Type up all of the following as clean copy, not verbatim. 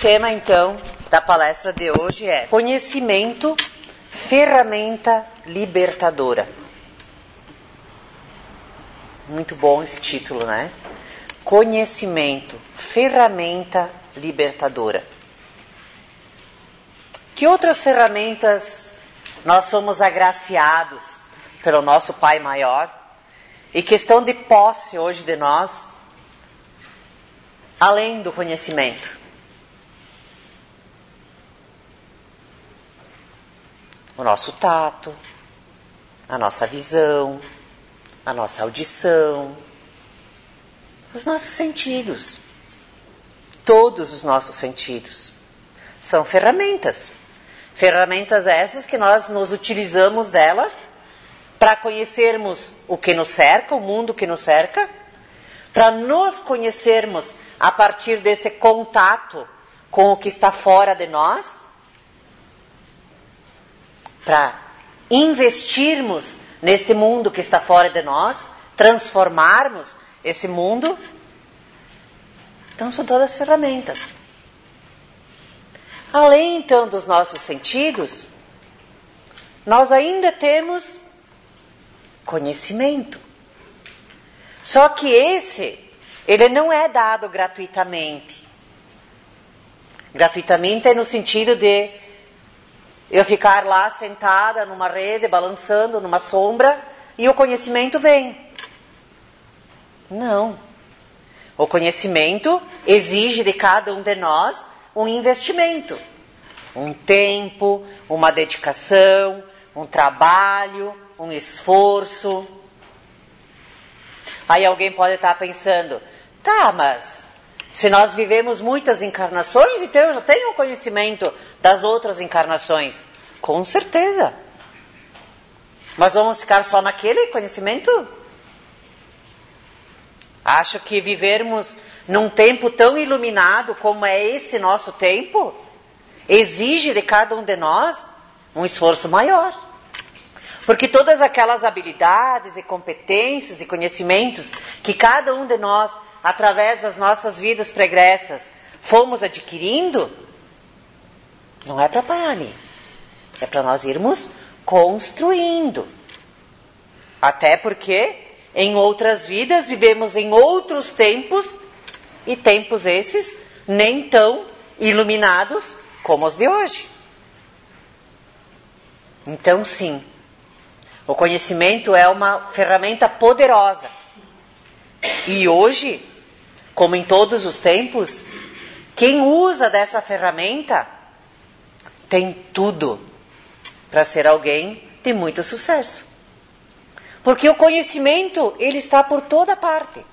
tema, então, da palestra de hoje é Conhecimento, ferramenta libertadora. Muito bom esse título, né? Conhecimento, ferramenta libertadora. Que outras ferramentas nós somos agraciados pelo nosso Pai Maior e que estão de posse hoje de nós, além do conhecimento? O nosso tato, a nossa visão, a nossa audição, os nossos sentidos. Todos os nossos sentidos são ferramentas. Ferramentas essas que nós nos utilizamos delas para conhecermos o que nos cerca, o mundo que nos cerca, para nos conhecermos a partir desse contato com o que está fora de nós, para investirmos nesse mundo que está fora de nós, transformarmos esse mundo. Então são todas ferramentas. Além então dos nossos sentidos, nós ainda temos conhecimento. Só que ele não é dado gratuitamente. Gratuitamente é no sentido de eu ficar lá sentada numa rede, balançando numa sombra, e o conhecimento vem. Não. O conhecimento exige de cada um de nós um investimento. Um tempo, uma dedicação, um trabalho, um esforço. Aí alguém pode estar pensando, tá, mas se nós vivemos muitas encarnações, então eu já tenho conhecimento das outras encarnações. Com certeza. Mas vamos ficar só naquele conhecimento? Acho que vivermos num tempo tão iluminado como é esse nosso tempo, exige de cada um de nós um esforço maior. Porque todas aquelas habilidades e competências e conhecimentos que cada um de nós, através das nossas vidas pregressas, fomos adquirindo, não é para parar ali. É para nós irmos construindo. Até porque em outras vidas vivemos em outros tempos, e tempos esses nem tão iluminados como os de hoje. Então sim, o conhecimento é uma ferramenta poderosa. E hoje, como em todos os tempos, quem usa dessa ferramenta tem tudo para ser alguém de muito sucesso. Porque o conhecimento, ele está por toda parte.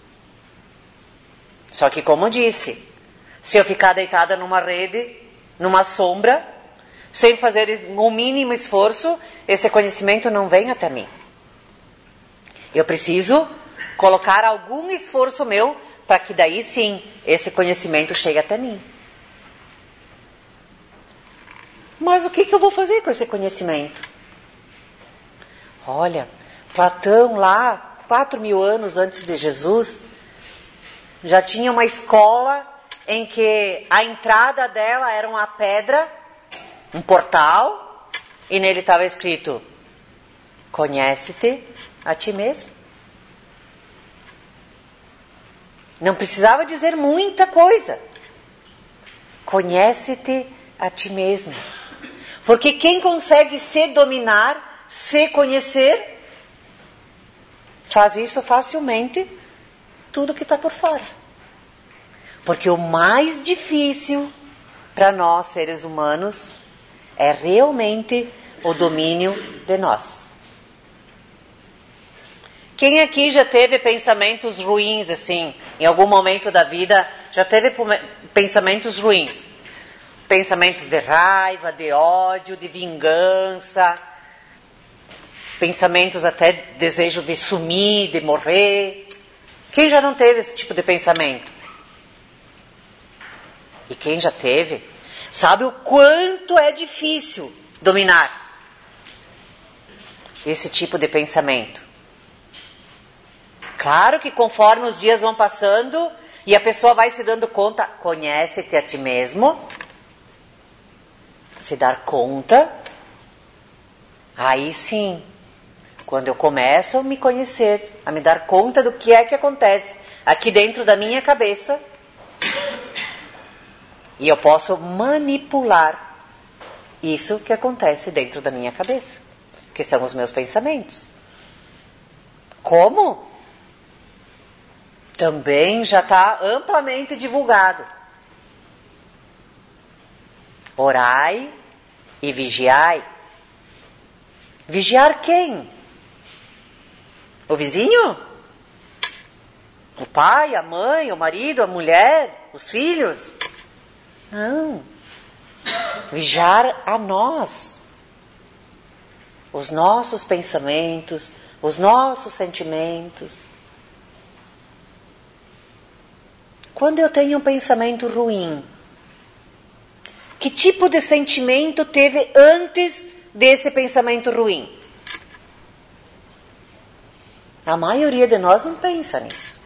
Só que, como disse, se eu ficar deitada numa rede, numa sombra, sem fazer o mínimo esforço, esse conhecimento não vem até mim. Eu preciso colocar algum esforço meu para que daí sim esse conhecimento chegue até mim. Mas o que eu vou fazer com esse conhecimento? Olha, Platão lá, 4.000 anos antes de Jesus, já tinha uma escola em que a entrada dela era uma pedra, um portal, e nele estava escrito: conhece-te a ti mesmo. Não precisava dizer muita coisa. Conhece-te a ti mesmo. Porque quem consegue se dominar, se conhecer, faz isso facilmente, tudo que está por fora. Porque o mais difícil para nós, seres humanos, é realmente o domínio de nós. Quem aqui já teve pensamentos ruins, assim, em algum momento da vida, já teve pensamentos ruins? Pensamentos de raiva, de ódio, de vingança, pensamentos até desejo de sumir, de morrer. Quem já não teve esse tipo de pensamento? E quem já teve, sabe o quanto é difícil dominar esse tipo de pensamento. Claro que conforme os dias vão passando E a pessoa vai se dando conta, conhece-te a ti mesmo, se dar conta, aí sim, quando eu começo a me conhecer, a me dar conta do que é que acontece aqui dentro da minha cabeça, e eu posso manipular isso que acontece dentro da minha cabeça, que são os meus pensamentos. Como? Também já está amplamente divulgado. Orai e vigiai. Vigiar quem? O vizinho? O pai, a mãe, o marido, a mulher, os filhos? Não. Vigiar a nós. Os nossos pensamentos, os nossos sentimentos. Quando eu tenho um pensamento ruim, que tipo de sentimento teve antes desse pensamento ruim? A maioria de nós não pensa nisso.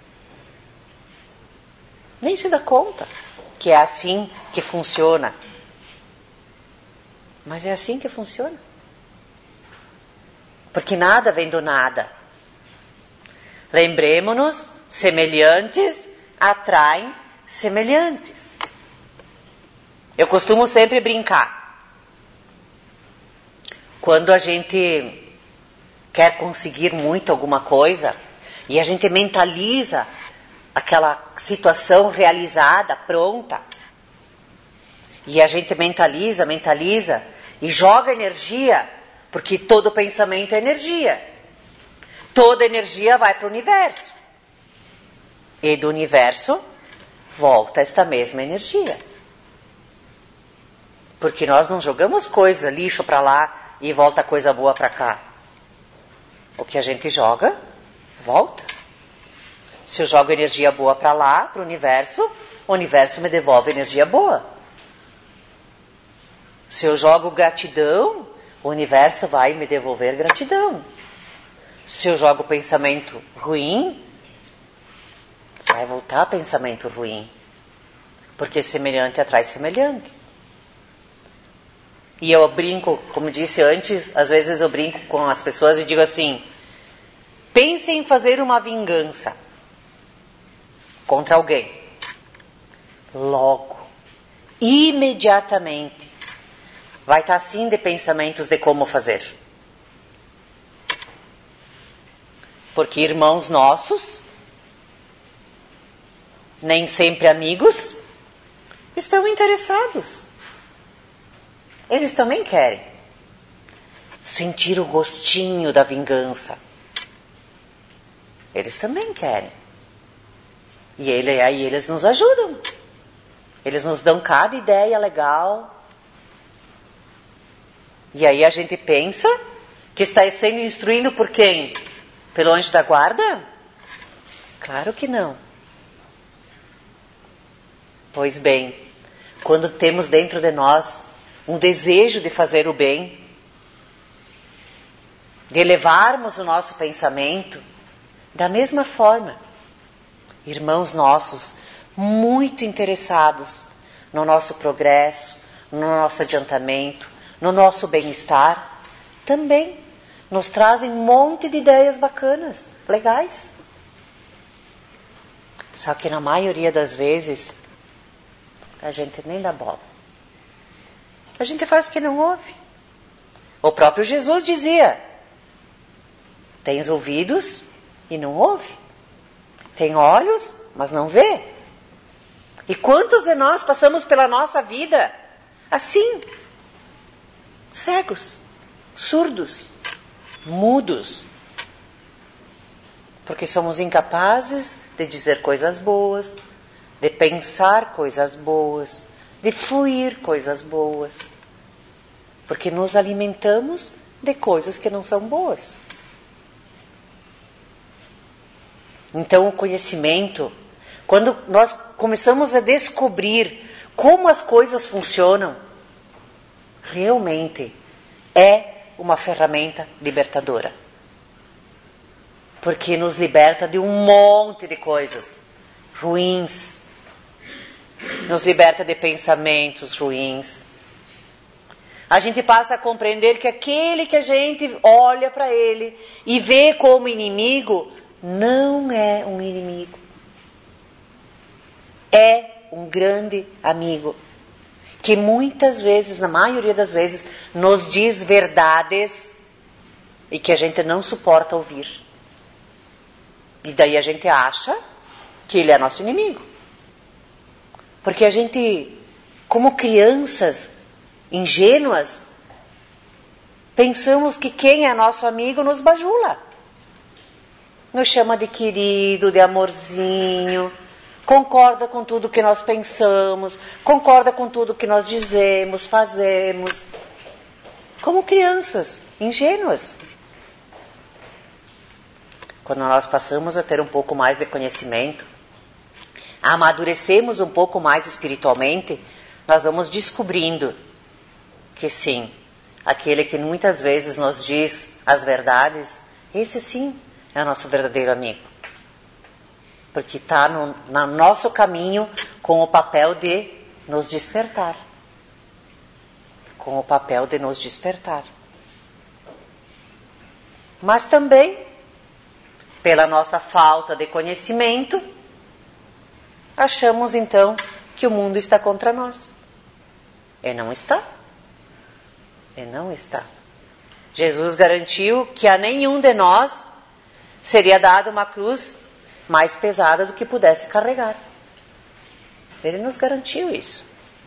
Nem se dá conta que é assim que funciona. Mas é assim que funciona. Porque nada vem do nada. Lembremos-nos, semelhantes atraem semelhantes. Eu costumo sempre brincar. Quando a gente quer conseguir muito alguma coisa e a gente mentaliza aquela situação realizada, pronta, e a gente mentaliza e joga energia, porque todo pensamento é energia. Toda energia vai para o universo. E do universo volta esta mesma energia. Porque nós não jogamos coisa, lixo para lá e volta coisa boa para cá. O que a gente joga, volta. Se eu jogo energia boa para lá, para o universo me devolve energia boa. Se eu jogo gratidão, o universo vai me devolver gratidão. Se eu jogo pensamento ruim, vai voltar pensamento ruim. Porque semelhante atrai semelhante. E eu brinco, como disse antes, às vezes eu brinco com as pessoas e digo assim, pense em fazer uma vingança contra alguém. Logo, imediatamente, vai estar assim de pensamentos de como fazer. Porque irmãos nossos, nem sempre amigos, estão interessados. Eles também querem sentir o gostinho da vingança. Eles também querem. E aí eles nos ajudam. Eles nos dão cada ideia legal. E aí a gente pensa que está sendo instruído por quem? Pelo anjo da guarda? Claro que não. Pois bem, quando temos dentro de nós um desejo de fazer o bem, de elevarmos o nosso pensamento, da mesma forma, irmãos nossos, muito interessados no nosso progresso, no nosso adiantamento, no nosso bem-estar, também nos trazem um monte de ideias bacanas, legais. Só que na maioria das vezes, a gente nem dá bola. A gente faz que não ouve. O próprio Jesus dizia, tens ouvidos e não ouve. Tem olhos, mas não vê. E quantos de nós passamos pela nossa vida assim? Cegos, surdos, mudos. Porque somos incapazes de dizer coisas boas, de pensar coisas boas, de fluir coisas boas. Porque nos alimentamos de coisas que não são boas. Então o conhecimento, quando nós começamos a descobrir como as coisas funcionam, realmente é uma ferramenta libertadora. Porque nos liberta de um monte de coisas ruins, nos liberta de pensamentos ruins. A gente passa a compreender que aquele que a gente olha para ele e vê como inimigo, não é um inimigo. É um grande amigo, que muitas vezes, na maioria das vezes, nos diz verdades e que a gente não suporta ouvir. E daí a gente acha que ele é nosso inimigo. Porque a gente, como crianças ingênuas, pensamos que quem é nosso amigo nos bajula. Nos chama de querido, de amorzinho, concorda com tudo que nós pensamos, concorda com tudo que nós dizemos, fazemos. Como crianças ingênuas. Quando nós passamos a ter um pouco mais de conhecimento, amadurecemos um pouco mais espiritualmente, nós vamos descobrindo que sim, aquele que muitas vezes nos diz as verdades, esse sim é o nosso verdadeiro amigo. Porque está no nosso caminho com o papel de nos despertar. Com o papel de nos despertar. Mas também, pela nossa falta de conhecimento, achamos então que o mundo está contra nós. E não está. E não está. Jesus garantiu que a nenhum de nós seria dada uma cruz mais pesada do que pudesse carregar. Ele nos garantiu isso.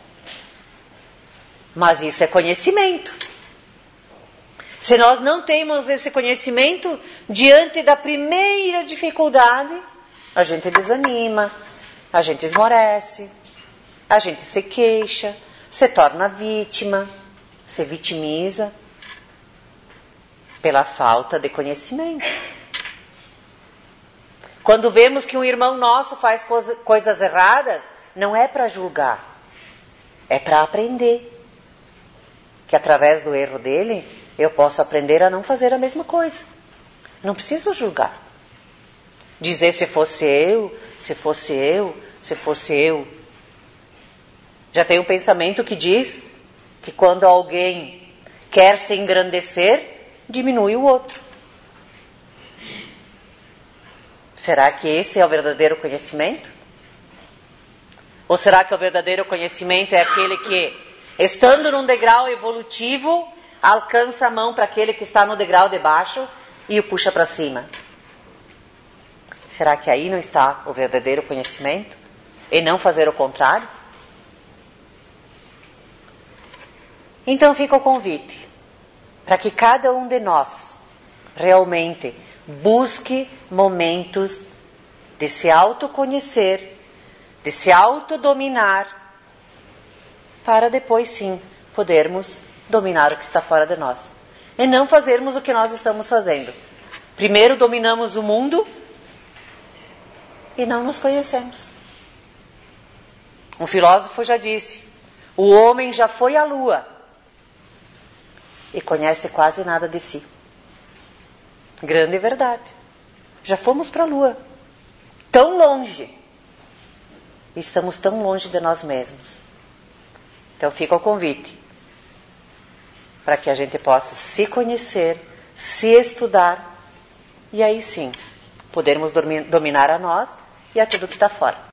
Mas isso é conhecimento. Se nós não temos esse conhecimento, diante da primeira dificuldade, a gente desanima, a gente esmorece, a gente se queixa, se torna vítima, se vitimiza pela falta de conhecimento. Quando vemos que um irmão nosso faz coisas erradas, não é para julgar, é para aprender. Que através do erro dele, eu posso aprender a não fazer a mesma coisa. Não preciso julgar. Dizer se fosse eu, se fosse eu, se fosse eu. Já tem um pensamento que diz que quando alguém quer se engrandecer, diminui o outro. Será que esse é o verdadeiro conhecimento? Ou será que o verdadeiro conhecimento é aquele que, estando num degrau evolutivo, alcança a mão para aquele que está no degrau de baixo e o puxa para cima? Será que aí não está o verdadeiro conhecimento? E não fazer o contrário? Então fica o convite para que cada um de nós realmente busque momentos de se autoconhecer, de se autodominar, para depois sim podermos dominar o que está fora de nós. E não fazermos o que nós estamos fazendo. Primeiro dominamos o mundo e não nos conhecemos. Um filósofo já disse, o homem já foi à lua e conhece quase nada de si. Grande verdade. Já fomos para a lua. Tão longe. E estamos tão longe de nós mesmos. Então fica o convite para que a gente possa se conhecer, se estudar e aí sim podermos dominar a nós e a tudo que está fora.